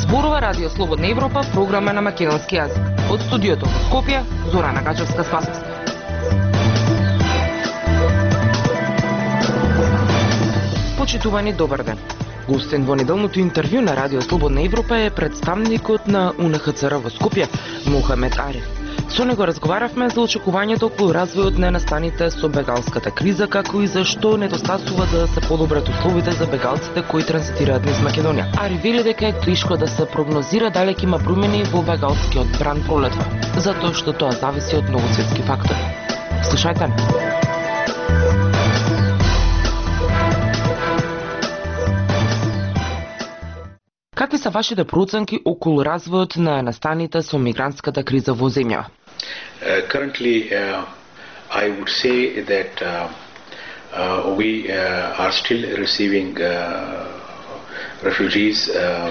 Зборува Радио Слободна Европа, програма на македонски јазик. Од студиото во Скопје, Зорана Гачевска-Спасовска. Почитувани, добар ден. Гостен во неделното интервју на Радио Слободна Европа е представникот на УНХЦР во Скопје, Мухамед Ариф. Со него разговаравме за очекувањето околу развојот на настаните со бегалската криза, како и за што недостасува за да се подобрат условите за бегалците кои транзитираат низ Македонија. Ариф вели дека е тешко да се прогнозира дали ќе има промени во бегалскиот бран пролетва, затоа што тоа зависи од многу светски фактори. Слушајте. Какви се вашите проценки околу развојот на настаните со мигрантската криза во земјава? Currently, I would say that we are still receiving refugees.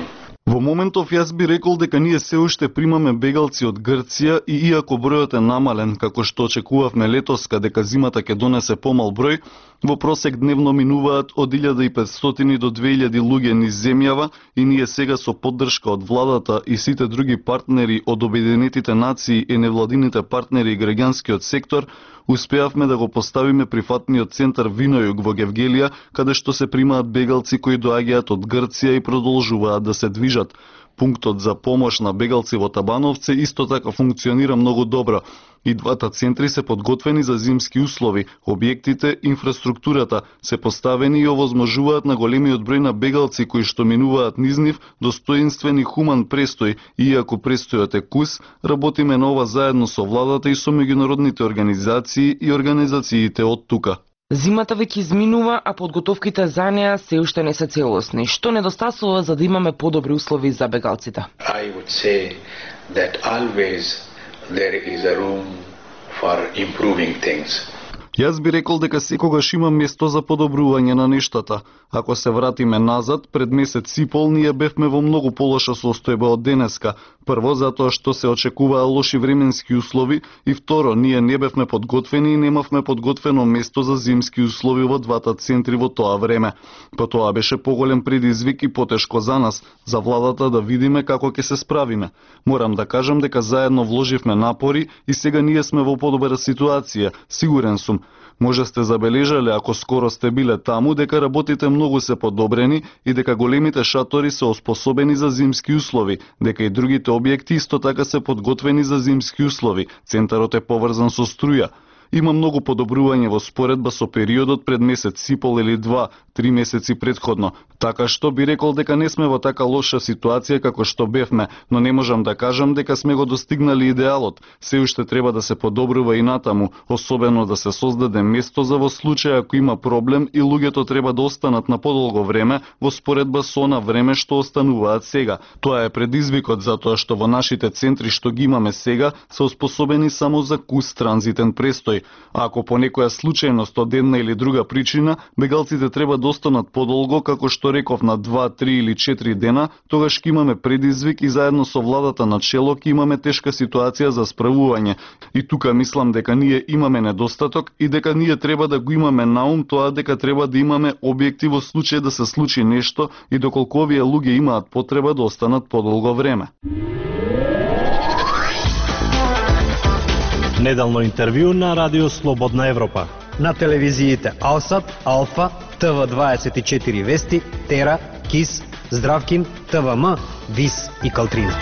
Во моментов јас би рекол дека ние се уште примаме бегалци од Грција и иако бројот е намален, како што очекувавме летоска дека зимата ќе донесе помал број, во просек дневно минуваат од 1500 до 2000 луѓе низ земјава и ние сега со поддршка од владата и сите други партнери од Обединетите нации и невладините партнери и граѓанскиот сектор успеавме да го поставиме прифатниот центар Винојуг во Гевгелија, каде што се примаат бегалци кои доаѓаат од Грција и продолжуваат да се движат. Пунктот за помош на бегалци во Табановце исто така функционира многу добро. И двата центри се подготвени за зимски услови, објектите, инфраструктурата се поставени и овозможуваат на големиот број на бегалци кои што минуваат низ нив достоинствен и хуман престој, иако престојот е кус, работиме на ова заедно со владата и со меѓународните организации и организациите од тука. Зимата веќе изминува, а подготовките за неа се уште не се целосни. Што недостасува за да имаме подобри услови за бегалците? I would say that always there is a room for improving things. Јас би рекол дека секогаш има место за подобрување на нештата. Ако се вратиме назад, пред месец и пол ние бевме во многу полоша состојба од денеска. Прво, затоа што се очекуваа лоши временски услови и второ, ние не бевме подготвени и немавме подготвено место за зимски услови во двата центри во тоа време. По тоа беше поголем предизвик и потешко за нас, за владата да видиме како ќе се справиме. Морам да кажам дека заедно вложивме напори и сега ние сме во подобра ситуација, сигурен сум. Може сте забележале, ако скоро сте биле таму, дека работите многу се подобрени и дека големите шатори се оспособени за зимски услови, дека и другите објекти исто така се подготвени за зимски услови. Центарот е поврзан со струја. Има многу подобрување во споредба со периодот пред месец и пол или 2-3 месеци претходно. Така што би рекол дека не сме во така лоша ситуација како што бевме, но не можам да кажам дека сме го достигнали идеалот. Се уште треба да се подобрува и натаму, особено да се создаде место за во случај ако има проблем и луѓето треба да останат на подолго време во споредба со она време што остануваат сега. Тоа е предизвикот затоа што во нашите центри што ги имаме сега се оспособени само за кус транзитен престој. А ако по некоја случајност од една или друга причина, бегалците треба да останат подолго, како што реков на 2, 3 или 4 дена, тогаш ќе имаме предизвик и заедно со владата на чело ќе имаме тешка ситуација за справување. И тука мислам дека ние имаме недостаток и дека ние треба да го имаме на ум тоа дека треба да имаме објекти во случај да се случи нешто и доколку овие луѓе имаат потреба да останат подолго време. Неделно интервју на Радио Слободна Европа. На телевизиите Алсат, Алфа, ТВ24 Вести, Тера, КИС, Здравкин, ТВМ, ВИС и Калтрина.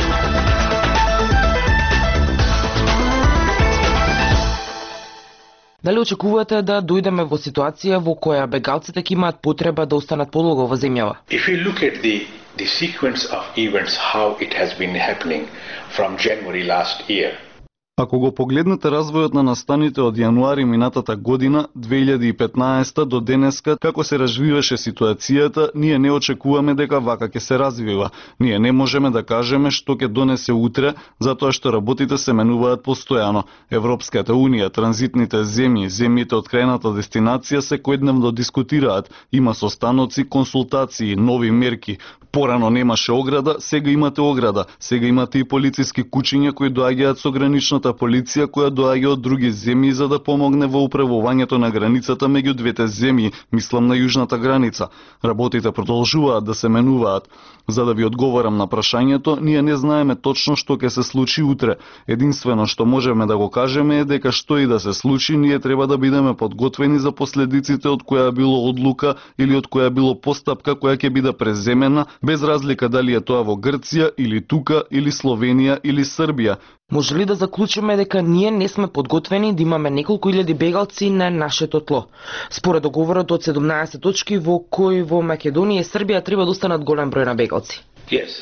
Дали очекувате да дојдеме во ситуација во која бегалците ќе имаат потреба да останат подолго во земјава? If you look at the sequence of events, how it has been happening from January last year, Ако го погледнете развојот на настаните од јануари минатата година, 2015 до денеска, како се развиваше ситуацијата, ние не очекуваме дека вака ќе се развива. Ние не можеме да кажеме што ќе донесе утре, затоа што работите се менуваат постојано. Европската унија, транзитните земји, земјите од крајната дестинација секојдневно дискутираат. Има состаноци, консултации, нови мерки. Порано немаше ограда, сега имате ограда. Сега имате и полициски кучиња кои доаѓаат со граничната граничната полиција која доаѓа од други земји за да помогне во управувањето на границата меѓу двете земји, мислам на јужната граница. Работите продолжуваат да се менуваат. За да ви одговорам на прашањето, ние не знаеме точно што ќе се случи утре. Единствено што можеме да го кажеме е дека што и да се случи, ние треба да бидеме подготвени за последиците од која било одлука или од која било постапка која ќе биде преземена, без разлика дали е тоа во Грција или тука или Словенија или Србија. Може ли да заклучиме дека ние не сме подготвени да имаме неколку илјади бегалци на нашето тло? Според договорот од 17 точки во кои во Македонија и Србија треба да останат голем број на бегалци. Yes,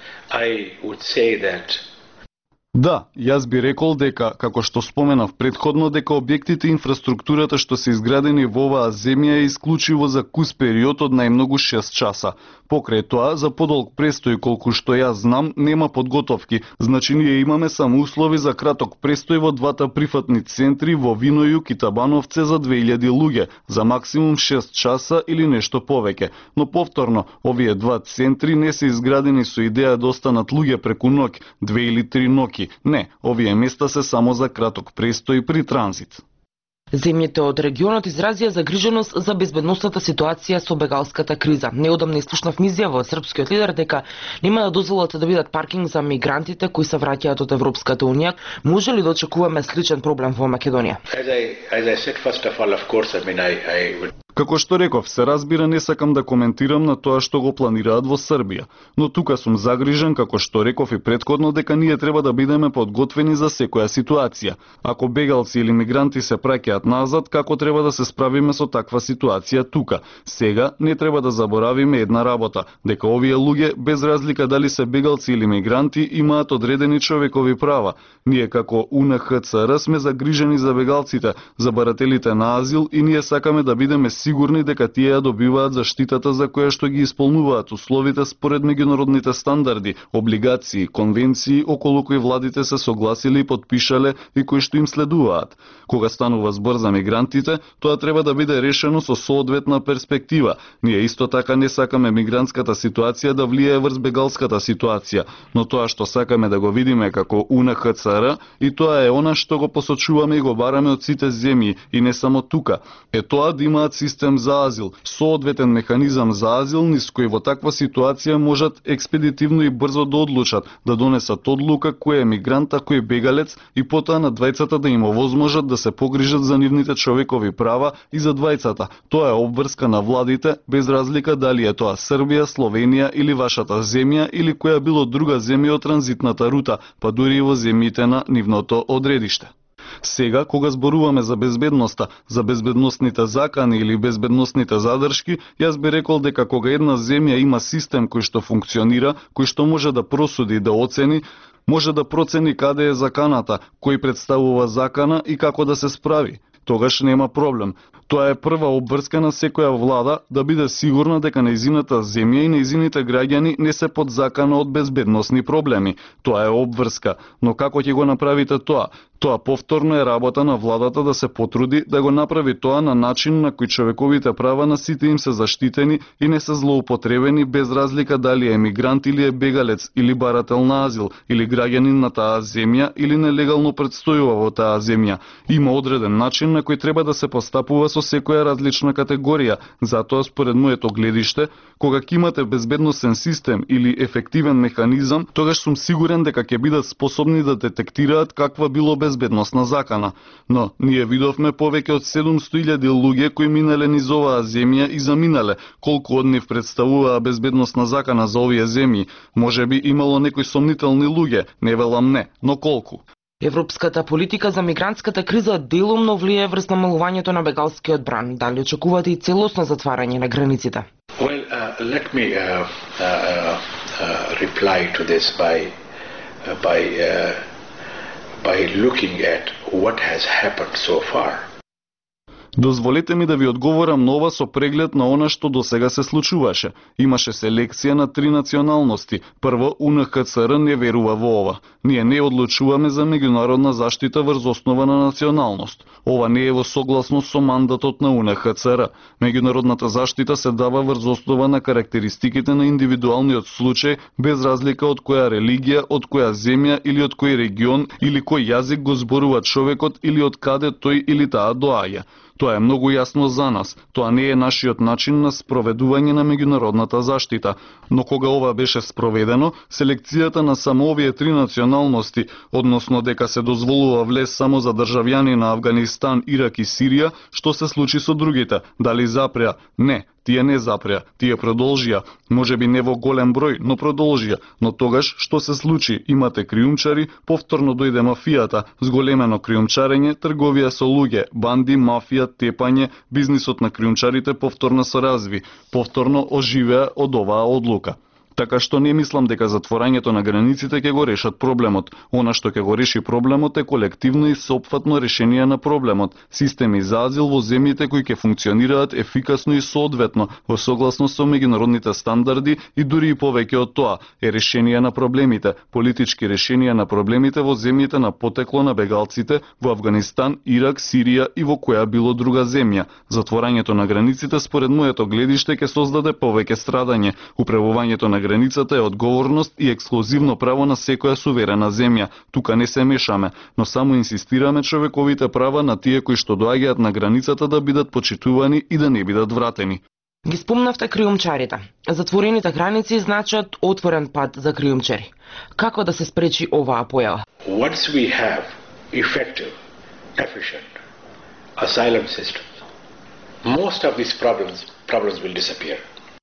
I would say that. Да, јас би рекол дека, како што споменав предходно, дека објектите и инфраструктурата што се изградени во оваа земја е исклучиво за кус период од најмногу 6 часа. Покрај тоа, за подолг престој колку што јас знам, нема подготовки, значи ние имаме само услови за краток престој во двата прифатни центри во Винојук и Табановце за 2000 луѓе, за максимум 6 часа или нешто повеќе. Но повторно, овие два центри не се изградени со идеја да останат луѓе преку ноќ, 2 или 3 ноќи. Не, овие места се само за краток престој при транзит. Земјите од регионот изразија загриженост за безбедносната ситуација со бегалската криза. Неодамна изслушнав изјава од српскиот лидер дека нема да дозволат да бидат паркинг за мигрантите кои се враќаат од Европската унија. Може ли да очекуваме сличен проблем во Македонија? As I said, first of all, of course, I would... Како што реков, се разбира, не сакам да коментирам на тоа што го планираат во Србија, но тука сум загрижен, како што реков и претходно, дека ние треба да бидеме подготвени за секоја ситуација. Ако бегалци или мигранти се праќаат назад, како треба да се справиме со таква ситуација тука? Сега не треба да заборавиме една работа, дека овие луѓе, без разлика дали се бегалци или мигранти, имаат одредени човекови права. Ние како УНХЦР сме загрижени за бегалците, за барателите на азил и ние сакаме да бидеме сигурни дека тие ја добиваат заштитата за која што ги исполнуваат условите според меѓународните стандарди, облигации, конвенции околу кои владите се согласиле и подпишале и кои што им следуваат. Кога станува збор за мигрантите, тоа треба да биде решено со соодветна перспектива. Ние исто така не сакаме мигрантската ситуација да влијае врз бегалската ситуација, но тоа што сакаме да го видиме како УНХЦР и тоа е она што го посочуваме и го бараме од сите земји и не само тука. Е тоа да имаат систем за азил, соодветен механизам за азил низ кој во таква ситуација можат експедитивно и брзо да одлучат, да донесат одлука кој е мигрант, а кој е бегалец и потоа на двајцата да им овозможат да се погрижат за нивните човекови права и за двајцата. Тоа е обврска на владите, без разлика дали е тоа Србија, Словенија или вашата земја или која било друга земја од транзитната рута, па дури и во земјите на нивното одредиште. Сега, кога зборуваме за безбедноста, за безбедносните закани или безбедносните задршки, јас би рекол дека кога една земја има систем кој што функционира, кој што може да просуди, да оцени, може да процени каде е заканата, кој представува закана и како да се справи, тогаш нема проблем. Тоа е прва обврска на секоја влада да биде сигурна дека нејзината земја и нејзините граѓани не се под закана од безбедносни проблеми. Тоа е обврска, но како ќе го направите тоа? Тоа повторно е работа на владата да се потруди да го направи тоа на начин на кој човековите права на сите им се заштитени и не се злоупотребени без разлика дали е мигрант или е бегалец или барател на азил или граѓанин на таа земја или нелегално предстојува во таа земја. Има одреден начин на кој треба да се постапува со секоја различна категорија. Затоа според моето гледиште, кога ќе имате безбедносен систем или ефективен механизам, тогаш сум сигурен дека ќе бидат способни да детектираат каква било безбедносна закана. Но ние видовме повеќе од 700.000 луѓе кои минале низ оваа земја и заминале. Колку од нив представуваа безбедносна закана за овие земји? Можеби имало некои сомнителни луѓе, не велам не, но колку? Европската политика за мигрантската криза делумно влијае врз намалувањето на бегалскиот бран. Дали очекувате и целосно затварање на границите? Well, let me reply to this by looking at what has happened so far. Дозволете ми да ви одговорам на ова со преглед на она што досега се случуваше. Имаше селекција на 3 националности. Прво, УНХЦР не верува во ова. Ние не одлучуваме за меѓународна заштита врз основа на националност. Ова не е во согласност со мандатот на УНХЦР. Меѓународната заштита се дава врз основа на карактеристиките на индивидуалниот случај, без разлика од која религија, од која земја или од кој регион или кој јазик го зборува човекот или од каде тој или таа доаѓа. Тоа е многу јасно за нас. Тоа не е нашиот начин на спроведување на меѓународната заштита. Но кога ова беше спроведено, селекцијата на само овие 3 националности, односно дека се дозволува влез само за државјани на Авганистан, Ирак и Сирија, што се случи со другите? Дали запреа? Не. Тие не запреа, тие продолжија, можеби не во голем број, но продолжија. Но тогаш што се случи? Имате криумчари, повторно дојде мафијата, зголемено криумчарење, трговија со луѓе, банди, мафија, тепање, бизнисот на криумчарите повторно се разви, повторно оживеа од оваа одлука. Така што не мислам дека затворањето на границите ќе го решат проблемот. Она што ќе го реши проблемот е колективно и соопфатно решение на проблемот. Системи за азил во земјите кои ќе функционираат ефикасно и соодветно во согласност со меѓународните стандарди и дури и повеќе од тоа е решение на проблемите, политички решенија на проблемите во земјите на потекло на бегалците во Авганистан, Ирак, Сирија и во која било друга земја. Затворањето на границите според моето гледиште ќе создаде повеќе страдање. Управувањето на границата е одговорност и ексклузивно право на секоја суверена земја. Тука не се мешаме, но само инсистираме човековите права на тие кои што доаѓаат на границата да бидат почитувани и да не бидат вратени. Ги спомнавте криумчарите. Затворените граници значат отворен пат за криумчари. Како да се спречи оваа појава? Once we have effective, efficient asylum systems, most of these problems will disappear.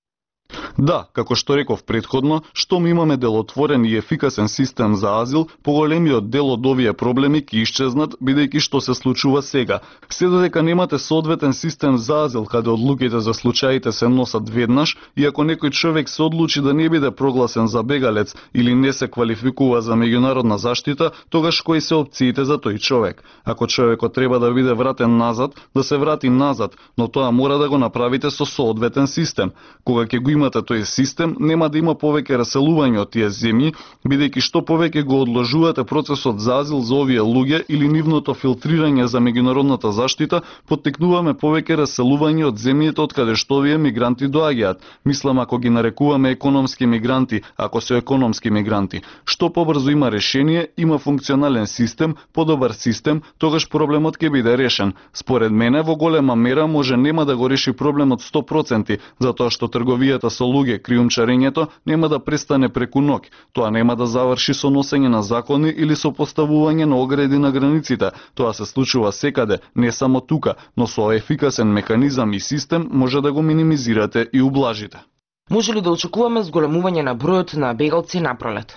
Да, како што реков предходно, штом имаме делотворен и ефикасен систем за азил, поголемиот дел од овие проблеми ќе исчезнат, бидејќи што се случува сега. Се додека немате соодветен систем за азил, каде одлуките за случаите се носат веднаш, и ако некој човек се одлучи да не биде прогласен за бегалец или не се квалификува за меѓународна заштита, тогаш кои се опциите за тој човек? Ако човекот треба да биде вратен назад, да се врати назад, но тоа мора да го направите со соодветен систем. Кога ќе го имате тој систем, нема да има повеќе раселување од тие земји, бидејќи што повеќе го одложувате процесот за азил за овие луѓе или нивното филтрирање за меѓународната заштита, поттикнуваме повеќе раселување од земјите од каде што овие мигранти доаѓаат. Мислам, ако ги нарекуваме економски мигранти, ако се економски мигранти. Што побрзо има решение, има функционален систем, подобар систем, тогаш проблемот ќе биде решен. Според мене, во голема мера може нема да го реши проблемот 100%, затоа што трговијата со луѓе, криумчарењето нема да престане преку ноќ. Тоа нема да заврши со носење на закони или со поставување на огради на границите. Тоа се случува секаде, не само тука, но со ефикасен механизам и систем може да го минимизирате и ублажите. Може ли да очекуваме зголемување на бројот на бегалци напролет?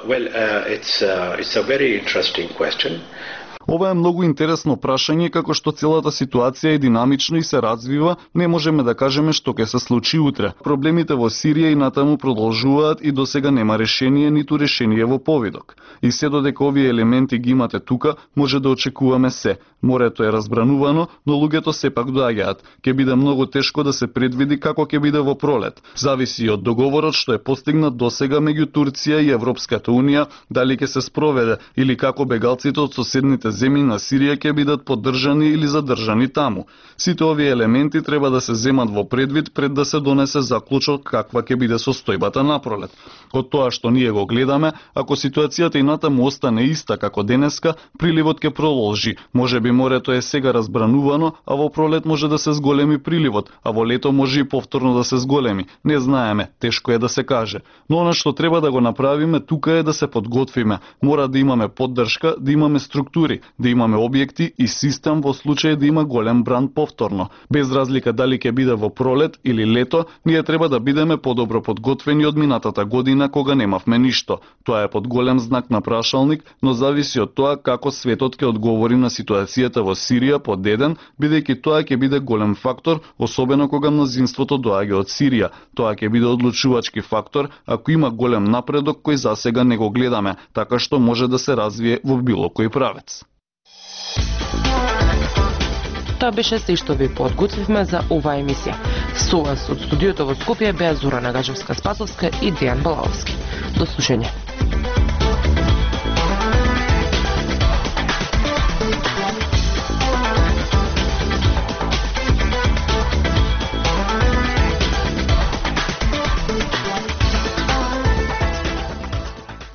It's a very interesting question. Ова е многу интересно прашање, како што целата ситуација е динамична и се развива, не можеме да кажеме што ќе се случи утре. Проблемите во Сирија и натаму продолжуваат и досега нема решение, ниту решение во повидок. И се додека овие елементи ги имате тука, може да очекуваме се. Морето е разбранувано, но луѓето сепак доаѓаат. Ќе биде многу тешко да се предвиди како ќе биде во пролет. Зависи од договорот што е постигнат досега меѓу Турција и Европската унија, дали ќе се спроведе или како бегалците од соседните земји на Сирија ќе бидат поддржани или задржани таму. Сите овие елементи треба да се земат во предвид пред да се донесе заклучок каква ќе биде состојбата напролет. Од тоа што ние го гледаме, ако ситуацијата и натаму остане иста како денеска, приливот ќе продолжи. Можеби морето е сега разбранувано, а во пролет може да се зголеми приливот, а во лето може и повторно да се зголеми. Не знаеме, тешко е да се каже. Но она што треба да го направиме тука е да се подготвиме. Мора да имаме поддршка, да имаме структури, да имаме објекти и систем во случај да има голем бран повторно. Без разлика дали ќе биде во пролет или лето, ние треба да бидеме подобро подготвени од минатата година кога немавме ништо. Тоа е под голем знак на прашалник, но зависи од тоа како светот ќе одговори на ситуацијата во Сирија под еден, бидејќи тоа ќе биде голем фактор, особено кога мнозинството доаѓа од Сирија. Тоа ќе биде одлучувачки фактор ако има голем напредок кој засега не го гледаме, така што може да се развие во било кој правец. Тоа беше се што ви подготвивме за оваа емисија. Со вас од студиото во Скопје беа Зора Нагачевска-Спасовска и Дејан Балаовски. До слушање.